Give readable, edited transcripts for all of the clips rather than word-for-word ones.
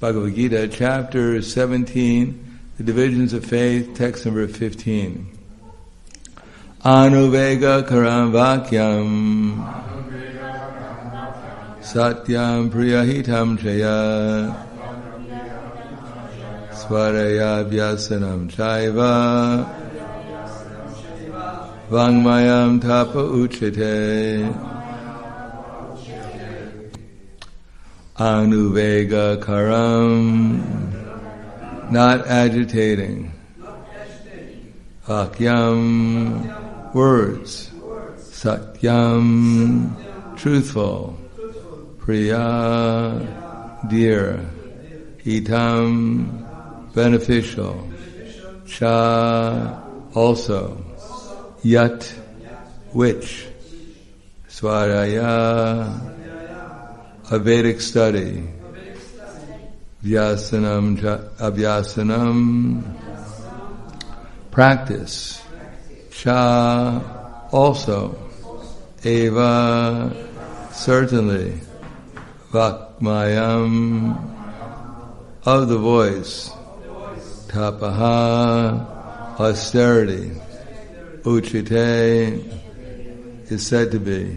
Bhagavad Gita, chapter 17, the divisions of faith, text number 15. Anuvega karam vakyam satyam priyahitam chaya svaraya vyasanam chaiva vangmayam tapa uchite. Anuvega karam, not agitating. Vakyam, words. Satyam, truthful. Priya, dear. Hitam, beneficial. Cha, also. Yat, which. Swaraya, a Vedic study. Vyasanam, abhyasanam, practice. Cha, also. Eva, certainly. Vakmayam, of the voice. Tapaha, austerity. Uchite, is said to be.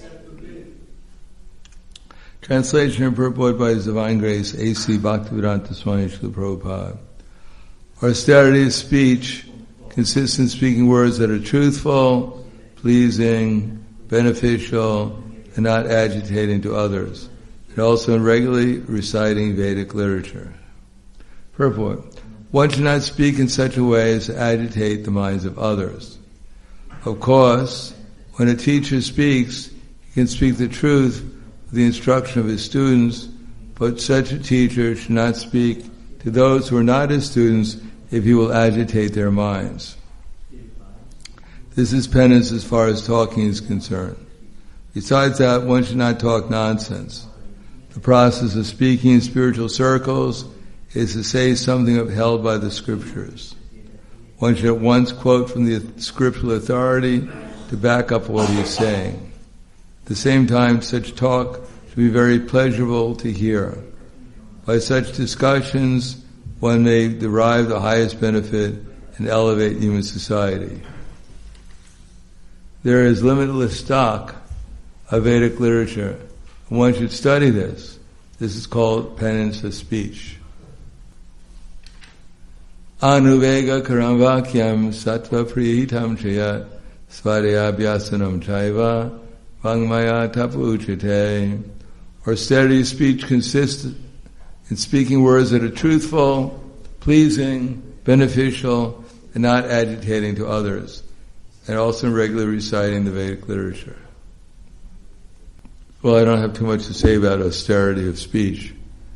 Translation and purport by His Divine Grace, A.C. Bhaktivedanta Swami Srila Prabhupada. Austerity of speech consists in speaking words that are truthful, pleasing, beneficial, and not agitating to others, and also in regularly reciting Vedic literature. Purport. One should not speak in such a way as to agitate the minds of others. Of course, when a teacher speaks, he can speak the truth with the instruction of his students, but such a teacher should not speak to those who are not his students if he will agitate their minds. This is penance as far as talking is concerned. Besides that, one should not talk nonsense. The process of speaking in spiritual circles is to say something upheld by the scriptures. One should at once quote from the scriptural authority to back up what he is saying. At the same time, such talk should be very pleasurable to hear. By such discussions, one may derive the highest benefit and elevate human society. There is limitless stock of Vedic literature, and one should study this. This is called penance of speech. Anuvega karam vakyam sattva priyahitam chayat svarayabhyasanam chaiva vangmaya tapuchite. Austerity of speech consists in speaking words that are truthful, pleasing, beneficial, and not agitating to others, and also in regularly reciting the Vedic literature. Well, I don't have too much to say about austerity of speech,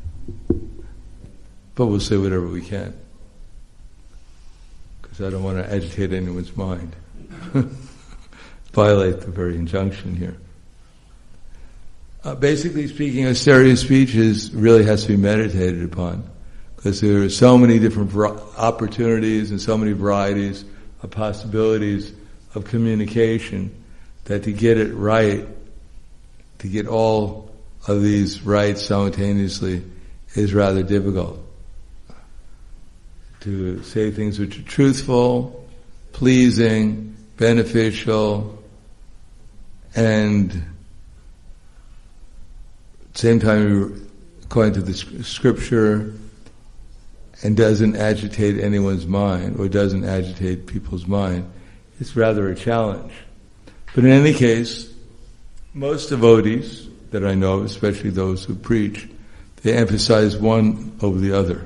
but we'll say whatever we can, because I don't want to agitate anyone's mind. Violate the very injunction here. Basically speaking, austerity of speech really has to be meditated upon, because there are so many different opportunities and so many varieties of possibilities of communication that to get it right, to get all of these right simultaneously, is rather difficult. To say things which are truthful, pleasing, beneficial, and at the same time according to the scripture, and doesn't agitate anyone's mind or doesn't agitate people's mind, it's rather a challenge. But in any case, most devotees that I know, especially those who preach, they emphasize one over the other.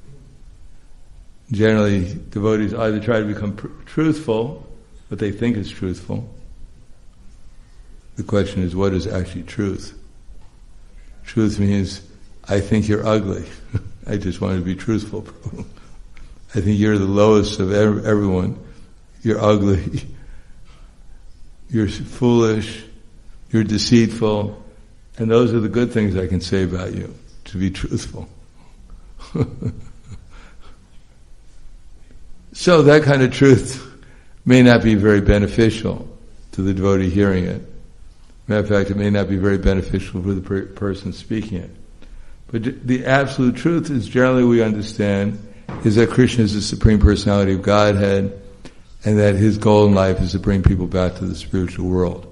Generally, devotees either try to become truthful, what they think is truthful. The question is, what is actually truth? Truth means, I think you're ugly. I just want to be truthful. I think you're the lowest of everyone. You're ugly. You're foolish. You're deceitful. And those are the good things I can say about you, to be truthful. So that kind of truth may not be very beneficial to the devotee hearing it. Matter of fact, it may not be very beneficial for the person speaking it. But the absolute truth is generally we understand is that Krishna is the Supreme Personality of Godhead, and that his goal in life is to bring people back to the spiritual world.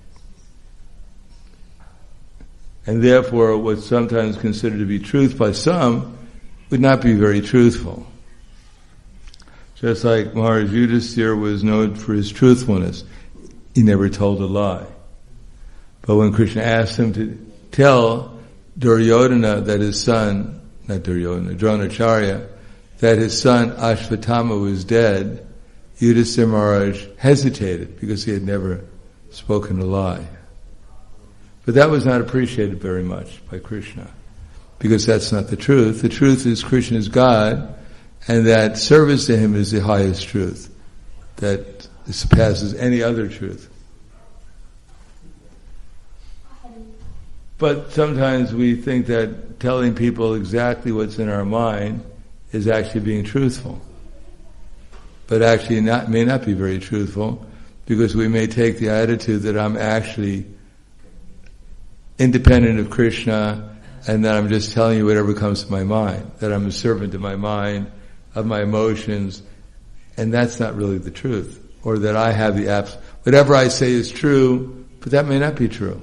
And therefore, what's sometimes considered to be truth by some would not be very truthful. Just like Maharaj Yudhisthira was known for his truthfulness. He never told a lie. But when Krishna asked him to tell Duryodhana that his son, not Duryodhana, Dronacharya, that his son Ashvatthama was dead, Yudhisthira Maharaj hesitated because he had never spoken a lie. But that was not appreciated very much by Krishna, because that's not the truth. The truth is Krishna is God, and that service to him is the highest truth, that surpasses any other truth. But sometimes we think that telling people exactly what's in our mind is actually being truthful. But actually may not be very truthful, because we may take the attitude that I'm actually independent of Krishna, and that I'm just telling you whatever comes to my mind, that I'm a servant of my mind, of my emotions, and that's not really the truth. Or that I have whatever I say is true, but that may not be true.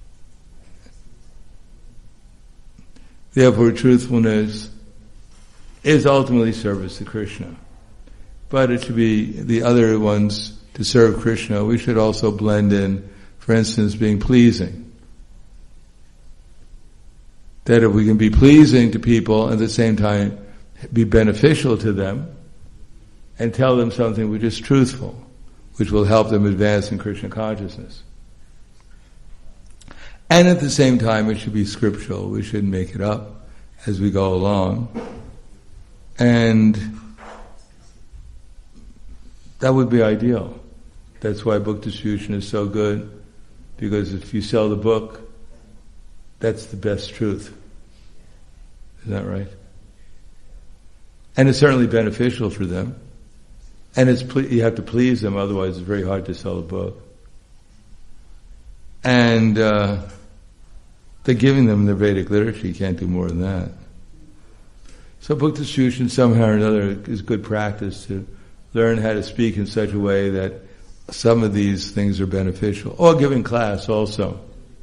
Therefore, truthfulness is ultimately service to Krishna. But it should be the other ones to serve Krishna. We should also blend in, for instance, being pleasing. That if we can be pleasing to people and at the same time be beneficial to them and tell them something which is truthful, which will help them advance in Krishna consciousness. And at the same time it should be scriptural. We shouldn't make it up as we go along. And that would be ideal. That's why book distribution is so good, because if you sell the book, that's the best truth. Isn't that right? And it's certainly beneficial for them. And you have to please them, otherwise it's very hard to sell a book. And they're giving them the Vedic literature, you can't do more than that. So book distribution somehow or another is good practice to learn how to speak in such a way that some of these things are beneficial. Or giving class also.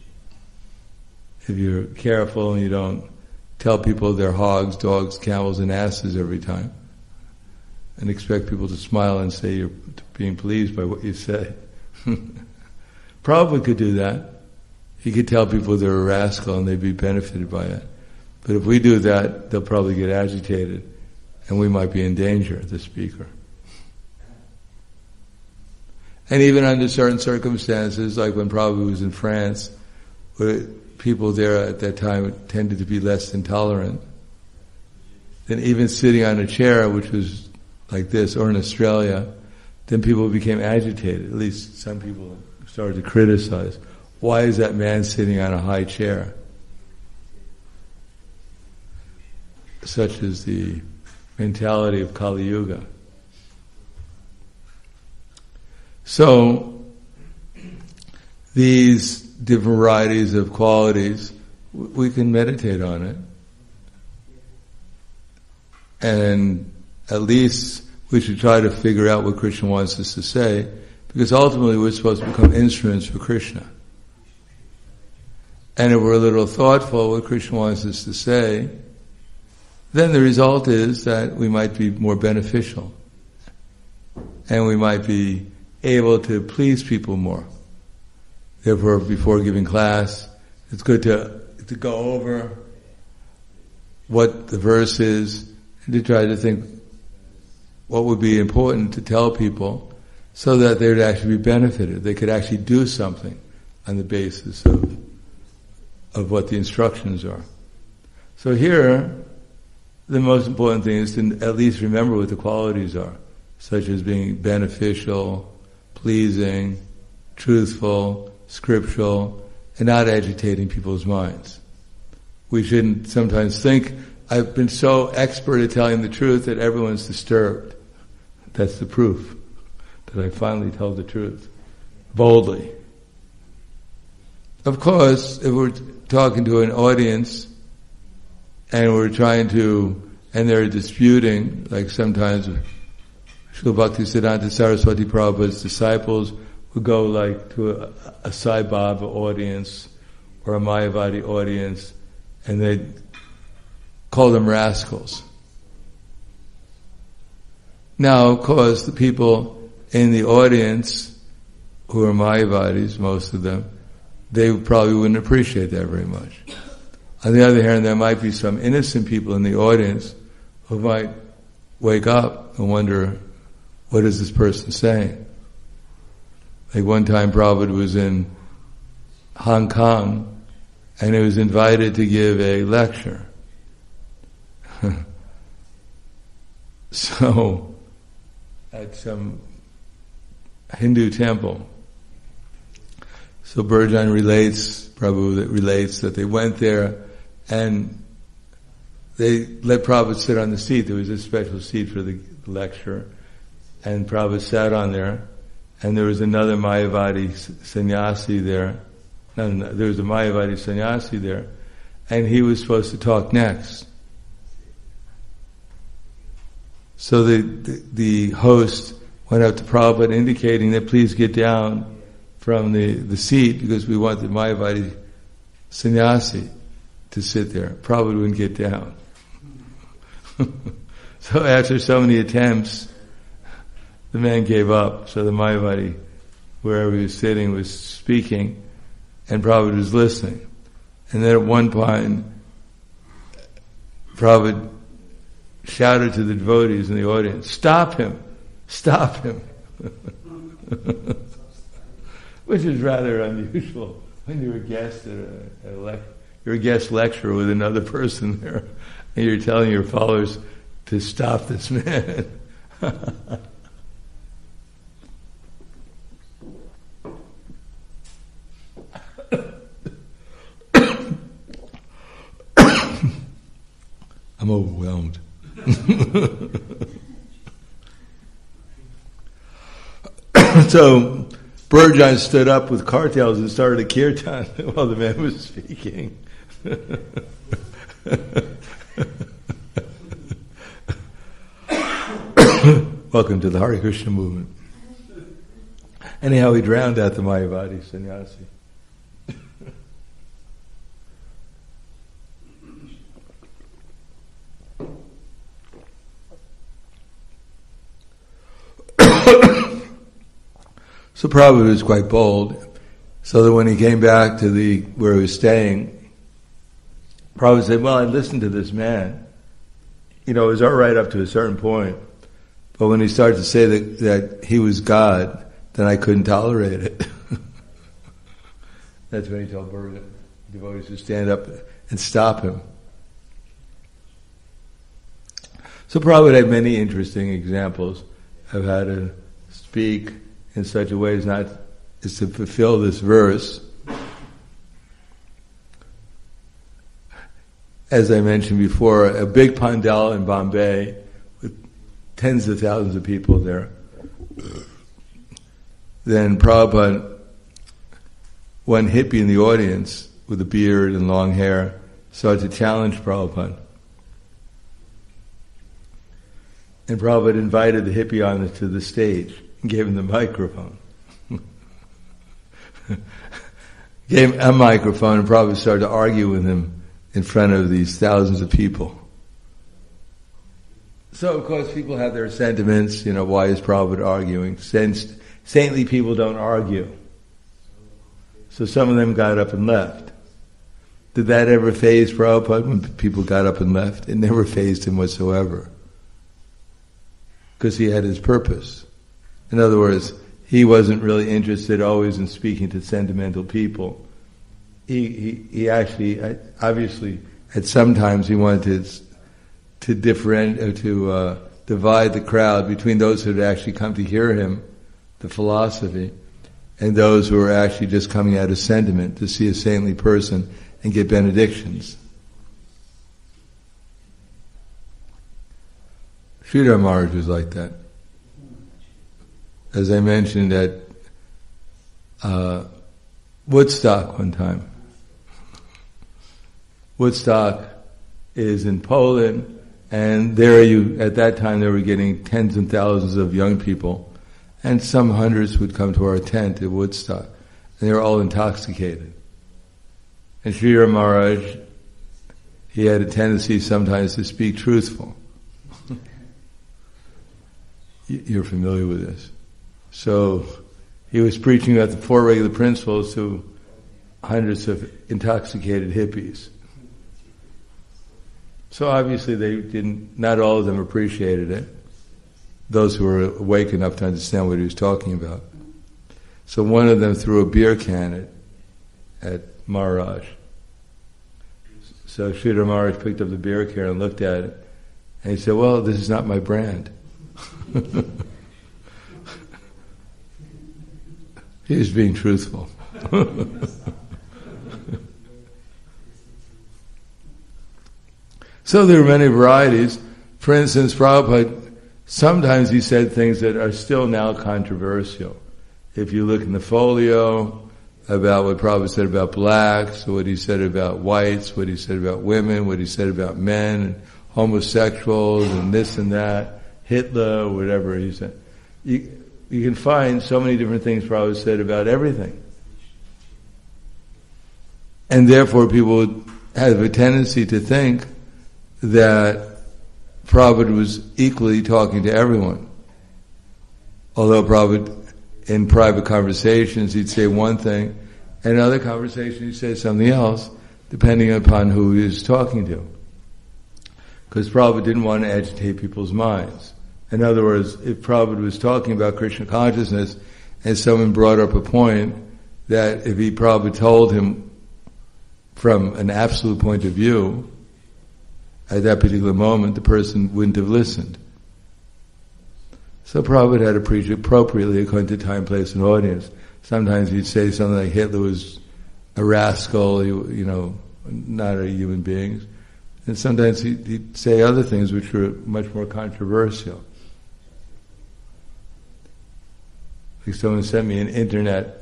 If you're careful and you don't tell people they're hogs, dogs, camels, and asses every time, and expect people to smile and say you're being pleased by what you say. Prabhupada could do that. He could tell people they're a rascal and they'd be benefited by it. But if we do that, they'll probably get agitated and we might be in danger, the speaker. And even under certain circumstances, like when Prabhupada was in France, where people there at that time tended to be less intolerant, then even sitting on a chair, which was like this, or in Australia, then people became agitated. At least some people started to criticize. Why is that man sitting on a high chair? Such is the mentality of Kali Yuga. So, these different varieties of qualities, we can meditate on it. And at least we should try to figure out what Krishna wants us to say, because ultimately we're supposed to become instruments for Krishna. And if we're a little thoughtful what Krishna wants us to say, then the result is that we might be more beneficial. And we might be able to please people more. Therefore, before giving class, it's good to go over what the verse is and to try to think what would be important to tell people so that they would actually be benefited. They could actually do something on the basis of what the instructions are. So here, the most important thing is to at least remember what the qualities are, such as being beneficial, pleasing, truthful, scriptural, and not agitating people's minds. We shouldn't sometimes think, I've been so expert at telling the truth that everyone's disturbed. That's the proof that I finally tell the truth, boldly. Of course, if we're talking to an audience and and they're disputing, like sometimes Srila Bhaktisiddhanta Saraswati Prabhupada's disciples would go like to a Sai Baba audience or a Mayavadi audience, and they'd call them rascals. Now, of course, the people in the audience who are Mayavadis, most of them, they probably wouldn't appreciate that very much. On the other hand, there might be some innocent people in the audience who might wake up and wonder, what is this person saying? Like one time Prabhupada was in Hong Kong and he was invited to give a lecture. So, at some Hindu temple. So Burjan relates that they went there and they let Prabhupada sit on the seat. There was a special seat for the lecture, and Prabhupada sat on there, and there was another Mayavadi sannyasi there. No, there was a Mayavadi sannyasi there, and he was supposed to talk next. So the host went up to Prabhupada indicating that please get down from the seat because we want the Mayavadi sannyasi to sit there. Prabhupada wouldn't get down. So after so many attempts, the man gave up. So the Mayavadi, wherever he was sitting, was speaking, and Prabhupada was listening. And then at one point, Prabhupada shouted to the devotees in the audience, "Stop him! Stop him!" Which is rather unusual when you're a guest at you're a guest lecturer with another person there, and you're telling your followers to stop this man. I'm overwhelmed. So Burjan stood up with cartels and started a kirtan while the man was speaking. Welcome to the Hare Krishna movement. Anyhow, he drowned out the Mayavadi sannyasi. So Prabhupada was quite bold, so that when he came back to where he was staying, Prabhupada said, well, I listened to this man. It was all right up to a certain point, but when he started to say that he was God, then I couldn't tolerate it. That's when he told Burjan devotees to stand up and stop him. So Prabhupada had many interesting examples of how to speak in such a way as to fulfill this verse. As I mentioned before, a big pandal in Bombay with tens of thousands of people there. Then Prabhupada, one hippie in the audience with a beard and long hair, started to challenge Prabhupada. And Prabhupada invited the hippie onto the stage and gave him the microphone. Gave him a microphone, and Prabhupada started to argue with him in front of these thousands of people. So, of course, people have their sentiments, why is Prabhupada arguing? Saintly people don't argue. So some of them got up and left. Did that ever faze Prabhupada when people got up and left? It never fazed him whatsoever. Because he had his purpose. In other words, he wasn't really interested always in speaking to sentimental people. He actually, obviously, at some times he wanted to divide the crowd between those who had actually come to hear him, the philosophy, and those who were actually just coming out of sentiment to see a saintly person and get benedictions. Sridhar Maharaj was like that. As I mentioned at Woodstock one time. Woodstock is in Poland, and there at that time they were getting tens and thousands of young people, and some hundreds would come to our tent at Woodstock, and they were all intoxicated. And Sridhar Maharaj, he had a tendency sometimes to speak truthful. You're familiar with this. So he was preaching about the four regular principles to hundreds of intoxicated hippies. So obviously not all of them appreciated it. Those who were awake enough to understand what he was talking about. So one of them threw a beer can at Maharaj. So Sridhar Maharaj picked up the beer can and looked at it, and he said, "Well, this is not my brand." He was being truthful. So there are many varieties. For instance, Prabhupada, sometimes he said things that are still now controversial. If you look in the folio about what Prabhupada said about blacks, what he said about whites, what he said about women, what he said about men, and homosexuals, and this and that, Hitler, whatever he said. You can find so many different things Prabhupada said about everything. And therefore people would have a tendency to think that Prabhupada was equally talking to everyone. Although Prabhupada, in private conversations, he'd say one thing, and in other conversations he'd say something else, depending upon who he was talking to. Because Prabhupada didn't want to agitate people's minds. In other words, if Prabhupada was talking about Krishna consciousness, and someone brought up a point that if Prabhupada told him from an absolute point of view, at that particular moment, the person wouldn't have listened. So Prabhupada had to preach appropriately according to time, place, and audience. Sometimes he'd say something like Hitler was a rascal, not a human being. And sometimes he'd say other things which were much more controversial. Like someone sent me an internet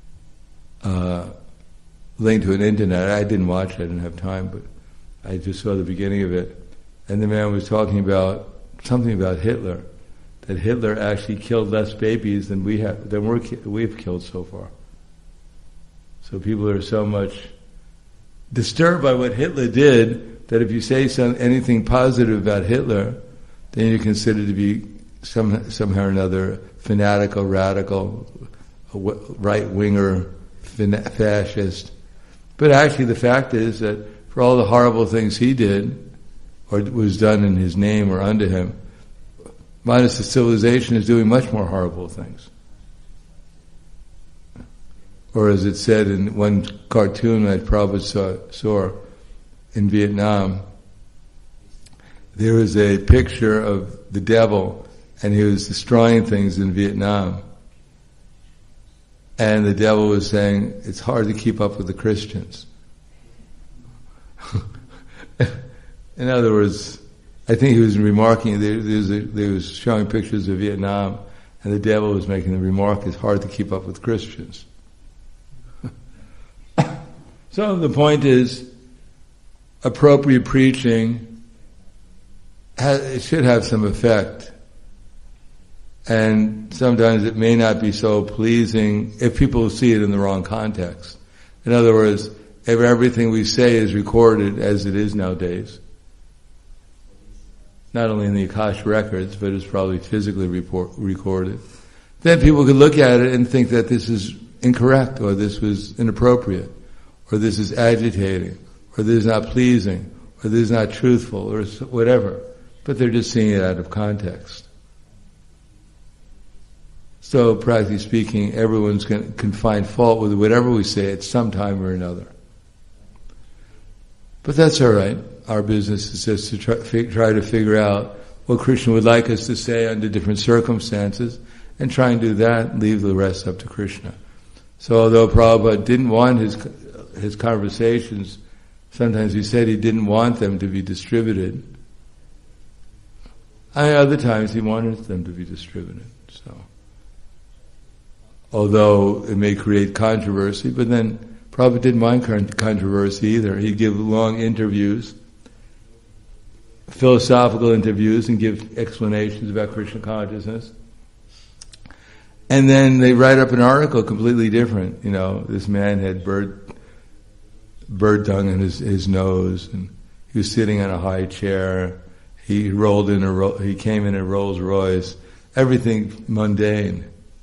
link to an internet. I didn't watch it, I didn't have time, but I just saw the beginning of it. And the man was talking about something about Hitler. That Hitler actually killed less babies than we've killed so far. So people are so much disturbed by what Hitler did that if you say anything positive about Hitler, then you're considered to be somehow or another fanatical, radical, right-winger, fascist. But actually the fact is that for all the horrible things he did, or was done in his name or under him, minus the civilization is doing much more horrible things. Or as it said in one cartoon that Prabhupada saw in Vietnam, there was a picture of the devil, and he was destroying things in Vietnam. And the devil was saying, it's hard to keep up with the Christians. In other words, I think he was remarking, they was showing pictures of Vietnam, and the devil was making the remark, it's hard to keep up with Christians. So the point is, appropriate preaching, it should have some effect. And sometimes it may not be so pleasing if people see it in the wrong context. In other words, if everything we say is recorded as it is nowadays, not only in the Akash records, but it's probably physically recorded, then people could look at it and think that this is incorrect, or this was inappropriate, or this is agitating, or this is not pleasing, or this is not truthful, or whatever. But they're just seeing it out of context. So, practically speaking, everyone's can find fault with whatever we say at some time or another. But that's all right. Our business is just to try to figure out what Krishna would like us to say under different circumstances, and try and do that, and leave the rest up to Krishna. So although Prabhupada didn't want his conversations, sometimes he said he didn't want them to be distributed. And other times he wanted them to be distributed. So, although it may create controversy, but then Prabhupada didn't mind controversy either. He'd give long interviews, philosophical interviews and give explanations about Krishna consciousness. And then they write up an article completely different. This man had bird dung in his nose, and he was sitting on a high chair. He came in a Rolls Royce. Everything mundane.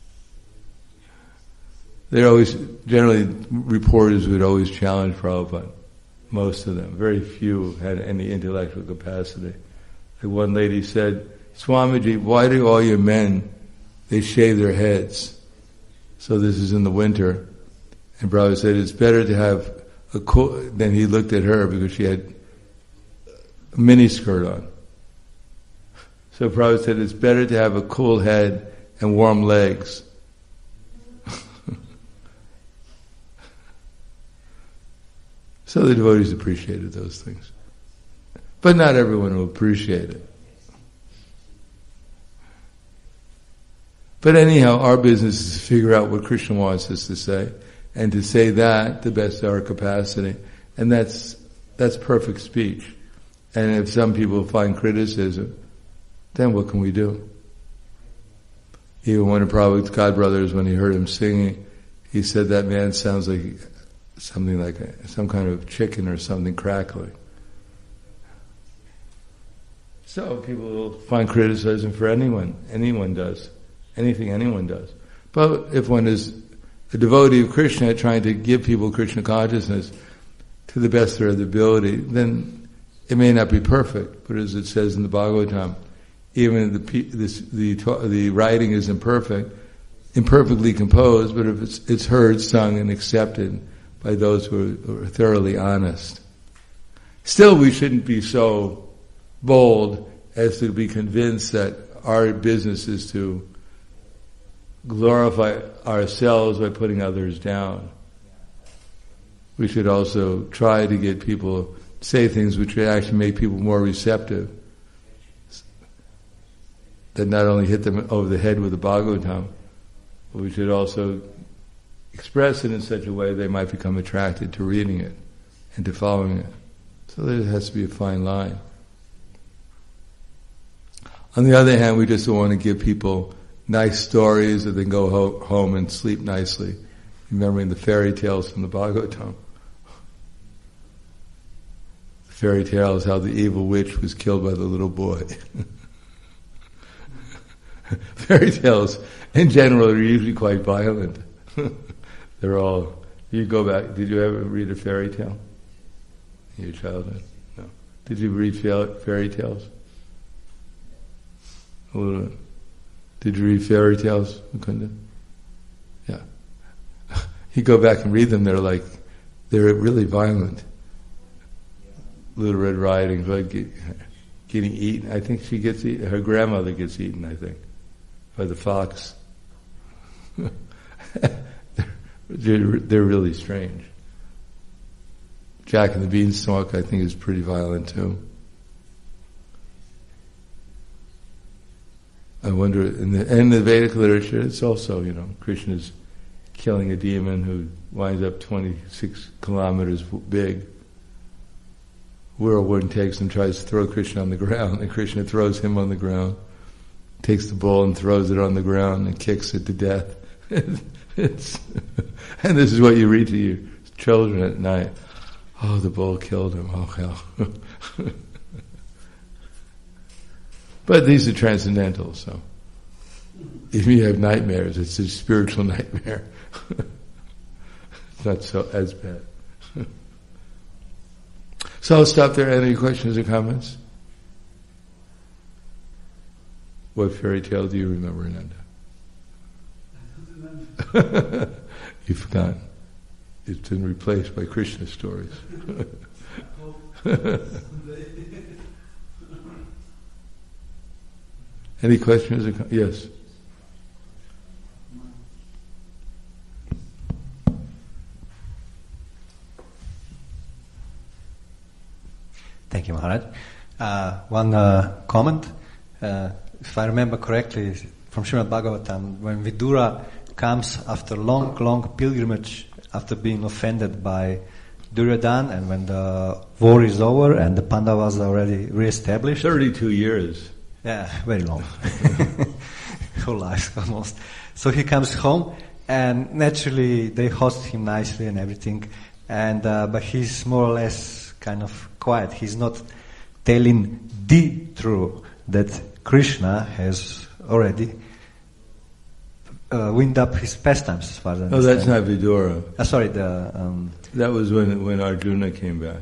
Generally, reporters would always challenge Prabhupada. Most of them. Very few had any intellectual capacity. Like one lady said, Swamiji, why do all your men, they shave their heads? So this is in the winter. And Prabhupada said, it's better to have a cool, then he looked at her because she had a mini skirt on. So Prabhupada said, it's better to have a cool head and warm legs. So the devotees appreciated those things. But not everyone will appreciate it. But anyhow, our business is to figure out what Krishna wants us to say, and to say that the best of our capacity. And that's perfect speech. And if some people find criticism, then what can we do? Even one of Prabhupada's godbrothers, when he heard him singing, he said that man sounds like something like some kind of chicken or something crackling. So people will find criticism for anyone does, anything anyone does. But if one is a devotee of Krishna trying to give people Krishna consciousness to the best of their ability, then it may not be perfect, but as it says in the Bhagavatam, even the writing is imperfectly composed, but if it's heard, sung, and accepted by those who are thoroughly honest. Still, we shouldn't be so bold as to be convinced that our business is to glorify ourselves by putting others down. We should also try to get people to say things which would actually make people more receptive, that not only hit them over the head with the Bhagavatam, but we should also express it in such a way they might become attracted to reading it and to following it. So there has to be a fine line. On the other hand, we just don't want to give people nice stories that then go home and sleep nicely, remembering the fairy tales from the Bhagavatam. The fairy tale is how the evil witch was killed by the little boy. Fairy tales, in general, are usually quite violent. You go back, did you ever read a fairy tale in your childhood? No. Did you read fairy tales? A little bit. Did you read fairy tales, Mukunda? Yeah. You go back and read them, they're really violent. Little Red Riding Hood getting eaten. I think she gets eaten, her grandmother gets eaten, I think, by the fox. They're really strange. Jack and the Beanstalk, I think, is pretty violent too. I wonder, in the Vedic literature, it's also, Krishna's killing a demon who winds up 26 kilometers big. Whirlwind takes and tries to throw Krishna on the ground, and Krishna throws him on the ground, takes the bull and throws it on the ground and kicks it to death. And this is what you read to your children at night. Oh, the bull killed him. Oh, hell. But these are transcendental, so if you have nightmares, it's a spiritual nightmare. It's not so as bad. So I'll stop there. Any questions or comments? What fairy tale do you remember, Ananda? You've forgotten. It's been replaced by Krishna stories. Any questions? Yes. Thank you, Maharaj. One comment. If I remember correctly, from Srimad Bhagavatam, when Vidura comes after long pilgrimage, after being offended by Duryodhana, and when the war is over and the Pandavas are already re-established. 32 years. Yeah, very long. Whole life almost. So he comes home, and naturally they host him nicely and everything. And but he's more or less kind of quiet. He's not telling the truth that Krishna has already wind up his pastimes, as far as I understand. No, that's not Vidura. Sorry, that was when Arjuna came back.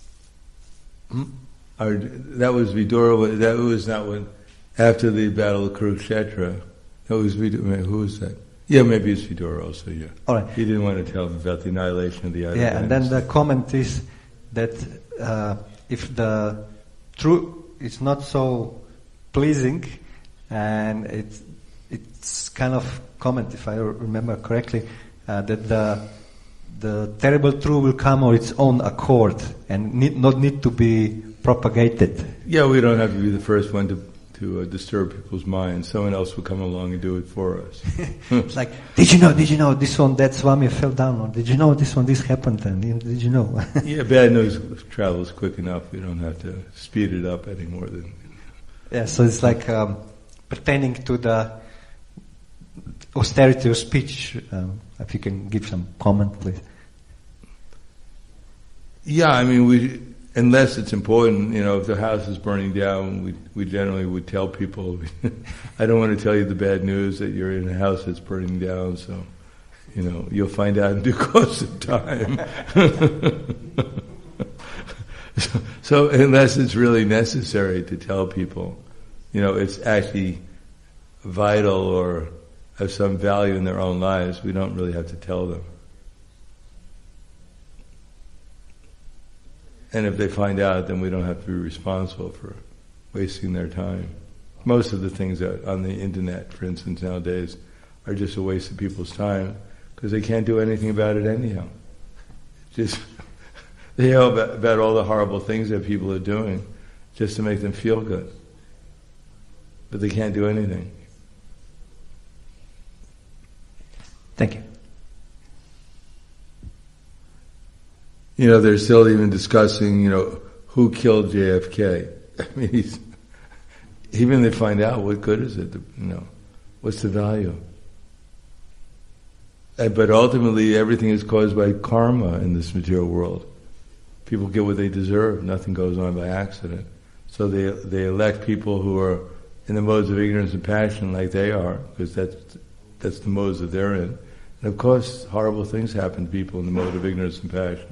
That was Vidura. That was not when after the battle of Kurukshetra. That was Vidura. Who was that? Yeah, maybe it's Vidura also. Yeah. All right. He didn't want to tell him about the annihilation of the other. Yeah, and then the comment is that if the truth is not so pleasing, and it's kind of comment, if I remember correctly, that the terrible truth will come on its own accord and not need to be propagated. Yeah, we don't have to be the first one to disturb people's minds. Someone else will come along and do it for us. It's like, did you know this one, that Swami fell down, or did you know this one, this happened, and did you know? Yeah, bad news travels quick enough. We don't have to speed it up any more than. Yeah, so it's like pertaining to the austerity of speech. If you can give some comment, please. Yeah, I mean, unless it's important, if the house is burning down, we generally would tell people, I don't want to tell you the bad news that you're in a house that's burning down, so, you'll find out in due course of time. So unless it's really necessary to tell people, it's actually vital or of some value in their own lives, we don't really have to tell them. And if they find out, then we don't have to be responsible for wasting their time. Most of the things on the internet, for instance, nowadays, are just a waste of people's time because they can't do anything about it anyhow. Just they know about all the horrible things that people are doing just to make them feel good. But they can't do anything. Thank you. They're still even discussing, who killed JFK. I mean, even if they find out, what good is it? What's the value? But ultimately, everything is caused by karma in this material world. People get what they deserve. Nothing goes on by accident. So they elect people who are in the modes of ignorance and passion like they are, because that's the modes that they're in. And of course, horrible things happen to people in the mode of ignorance and passion.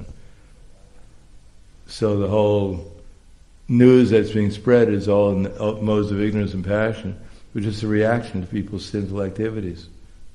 So the whole news that's being spread is all in the modes of ignorance and passion, which is a reaction to people's sinful activities.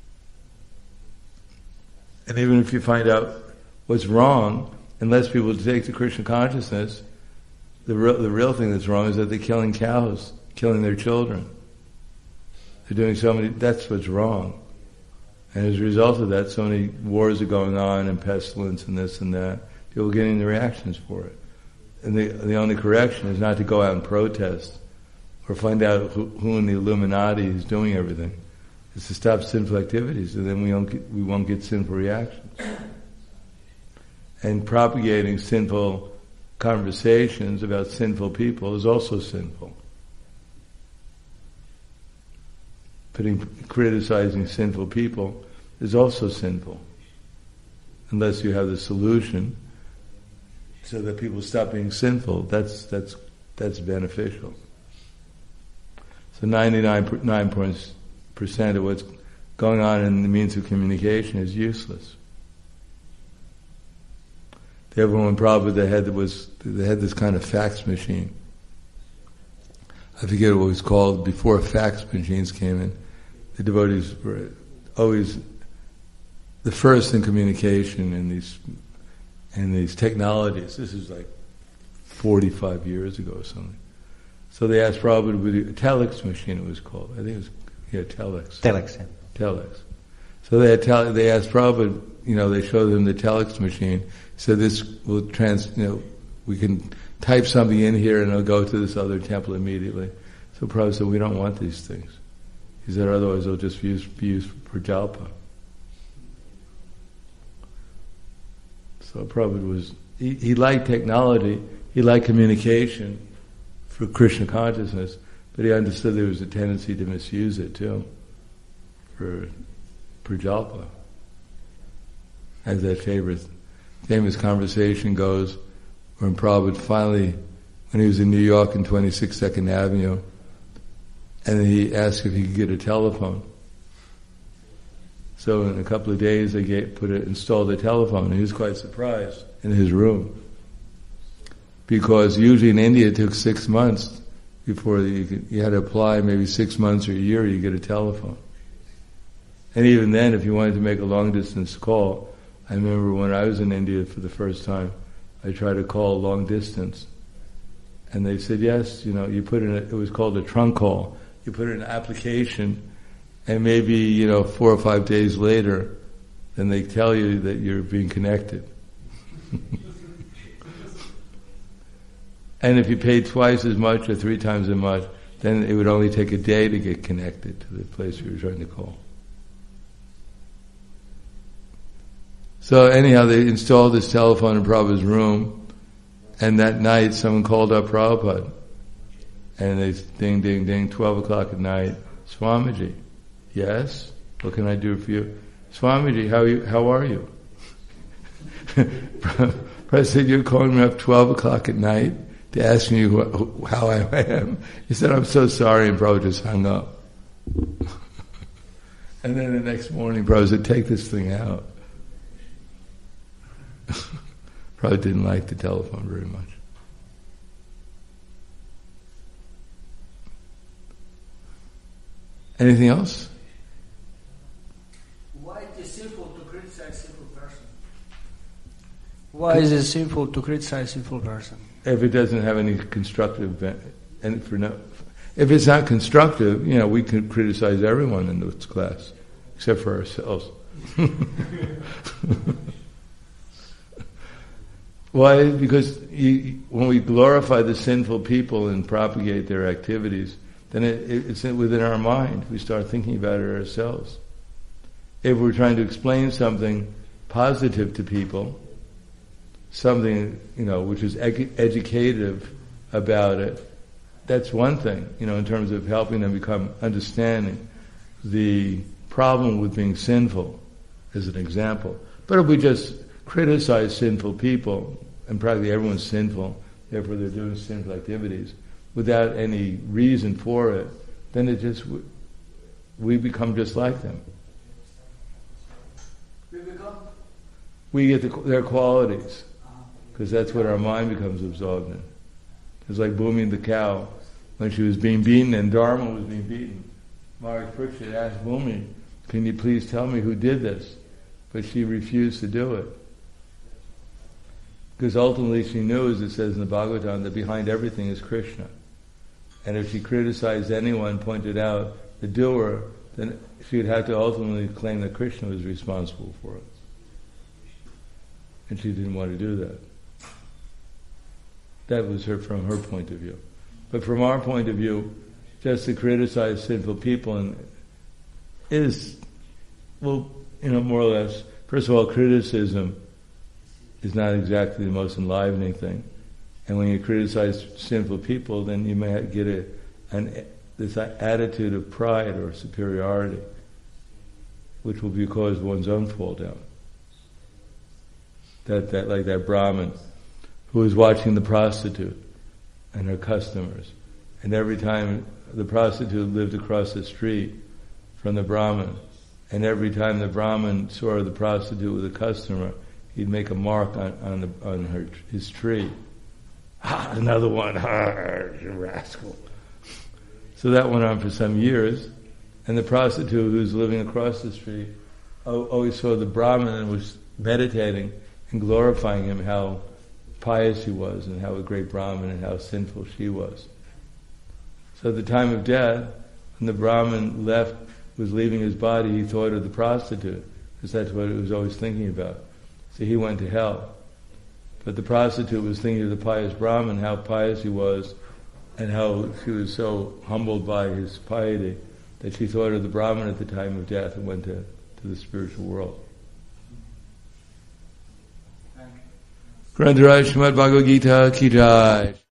And even if you find out what's wrong, unless people take to Krishna consciousness, the real thing that's wrong is that they're killing cows, killing their children. They're doing that's what's wrong. And as a result of that, so many wars are going on and pestilence and this and that. People are getting the reactions for it. And the only correction is not to go out and protest or find out who in the Illuminati is doing everything. It's to stop sinful activities, and then we won't get sinful reactions. And propagating sinful conversations about sinful people is also sinful. Criticizing sinful people is also sinful, unless you have the solution so that people stop being sinful. That's beneficial. So 99% of what's going on in the means of communication is useless. They have one problem they had this kind of fax machine. I forget what it was called before fax machines came in. The devotees were always the first in communication in these technologies. This is like 45 years ago or something. So they asked Prabhupada, a telex machine it was called. I think it was, telex. Telex, yeah. Telex. So they asked Prabhupada, they showed them the telex machine. So this will we can type something in here and it'll go to this other temple immediately. So Prabhupada said, we don't want these things. He said, otherwise they'll just be used for jalpa. So Prabhupada was he liked technology, he liked communication for Krishna consciousness, but he understood there was a tendency to misuse it too, for jalpa. As that famous conversation goes, when Prabhupada finally, when he was in New York in 26 Second Avenue, and he asked if he could get a telephone. So in a couple of days they installed a telephone, and he was quite surprised in his room. Because usually in India it took 6 months before you had to apply, maybe 6 months or a year you get a telephone. And even then, if you wanted to make a long distance call, I remember when I was in India for the first time, I tried to call long distance. And they said, yes, you put in it was called a trunk call. You put in an application, and maybe, 4 or 5 days later, then they tell you that you're being connected. And if you paid twice as much or 3 times as much, then it would only take a day to get connected to the place you were trying to call. So anyhow, they installed this telephone in Prabhupada's room, and that night someone called up Prabhupada. And they ding, ding, ding, 12 o'clock at night, Swamiji. Yes? What can I do for you? Swamiji, how are you? Prabhupada said, you're calling me up 12 o'clock at night to ask me how I am. He said, I'm so sorry, and Prabhupada just hung up. And then the next morning, Prabhupada said, take this thing out. Prabhupada didn't like the telephone very much. Anything else? Why it is sinful to criticize sinful person? Why is it sinful to criticize sinful person? If it doesn't have any constructive, if it's not constructive, we can criticize everyone in this class, except for ourselves. Why? Because when we glorify the sinful people and propagate their activities, then it's within our mind. We start thinking about it ourselves. If we're trying to explain something positive to people, something, which is educative about it, that's one thing, in terms of helping them become understanding the problem with being sinful, as an example. But if we just criticize sinful people, and practically everyone's sinful, therefore they're doing sinful activities, without any reason for it, then we become just like them. We get their qualities, because that's what our mind becomes absorbed in. It's like Bhumi the cow, when she was being beaten and Dharma was being beaten. Maharaj Parikshit asked Bhumi, can you please tell me who did this? But she refused to do it. Because ultimately she knew, as it says in the Bhagavatam, that behind everything is Krishna. And if she criticized anyone, pointed out the doer, then she would have to ultimately claim that Krishna was responsible for it. And she didn't want to do that. That was from her point of view. But from our point of view, just to criticize sinful people is, more or less, first of all, criticism is not exactly the most enlivening thing. And when you criticize sinful people, then you may get this attitude of pride or superiority, which will cause one's own fall down. That like that Brahmin who was watching the prostitute and her customers, and every time the prostitute lived across the street from the Brahmin, and every time the Brahmin saw the prostitute with a customer, he'd make a mark on his tree. Ha, another one, you rascal. So that went on for some years, and the prostitute who was living across the street always saw the Brahmin and was meditating and glorifying him, how pious he was and how a great Brahmin and how sinful she was. So at the time of death, when the Brahmin was leaving his body, he thought of the prostitute, because that's what he was always thinking about. So he went to hell. But the prostitute was thinking of the pious Brahmin, how pious he was, and how she was so humbled by his piety that she thought of the Brahmin at the time of death and went to the spiritual world. Grantaraj Srimad Bhagavad Gita Ki Jai.